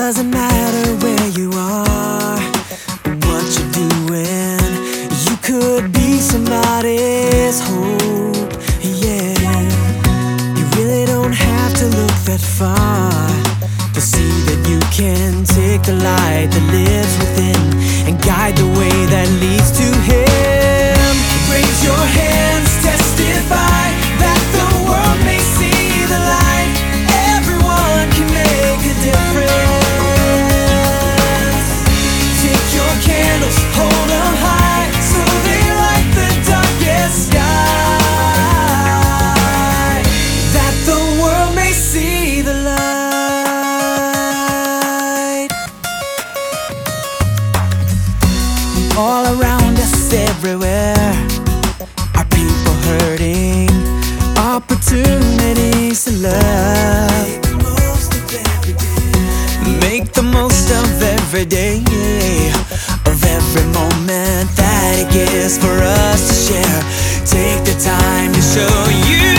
doesn't matter where you are, what you're doing. You could be somebody's hope, yeah. You really don't have to look that far to see that you can take the light that lives within and guide the way that leads to Him. Raise your hands, testify that the world may see the light. Everyone can make a difference. Take your candles, hold them high, so they light the darkest sky, that the world may see the light. All around us, everywhere, are people hurting, opportunities to love. Make the most of every day, of every moment that it gives for us to share. Take the time to show you